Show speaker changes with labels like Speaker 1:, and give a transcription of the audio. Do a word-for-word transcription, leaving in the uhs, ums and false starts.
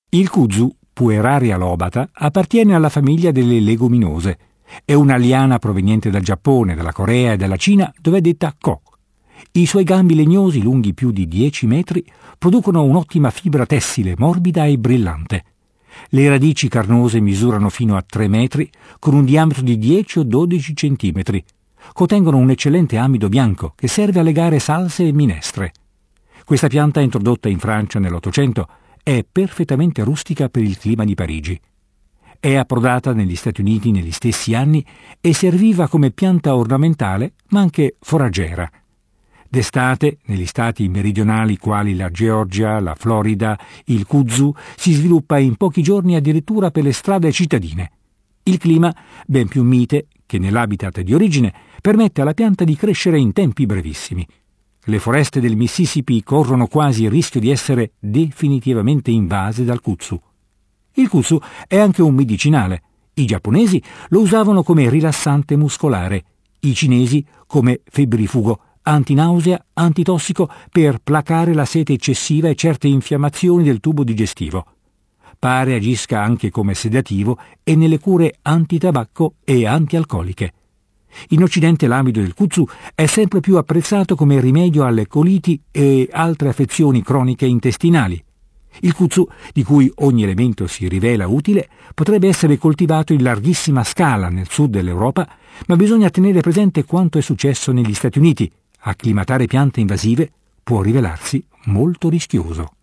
Speaker 1: Il kudzu, Pueraria lobata, appartiene alla famiglia delle leguminose. È una liana proveniente dal Giappone, dalla Corea e dalla Cina, dove è detta ko. I suoi gambi legnosi, lunghi più di dieci metri, producono un'ottima fibra tessile, morbida e brillante. Le radici carnose misurano fino a tre metri, con un diametro di dieci o dodici centimetri. Contengono un eccellente amido bianco che serve a legare salse e minestre. Questa pianta, introdotta in Francia nell'Ottocento, è perfettamente rustica per il clima di Parigi. È approdata negli Stati Uniti negli stessi anni e serviva come pianta ornamentale, ma anche foraggera. D'estate, negli stati meridionali quali la Georgia, la Florida, il kudzu si sviluppa in pochi giorni addirittura per le strade cittadine. Il clima, ben più mite che nell'habitat di origine, permette alla pianta di crescere in tempi brevissimi. Le foreste del Mississippi corrono quasi il rischio di essere definitivamente invase dal kudzu. Il kudzu è anche un medicinale. I giapponesi lo usavano come rilassante muscolare, i cinesi come febbrifugo, antinausea, antitossico per placare la sete eccessiva e certe infiammazioni del tubo digestivo. Pare agisca anche come sedativo e nelle cure antitabacco e antialcoliche. In Occidente l'amido del kudzu è sempre più apprezzato come rimedio alle coliti e altre affezioni croniche intestinali. Il kudzu, di cui ogni elemento si rivela utile, potrebbe essere coltivato in larghissima scala nel sud dell'Europa, ma bisogna tenere presente quanto è successo negli Stati Uniti. Acclimatare piante invasive può rivelarsi molto rischioso.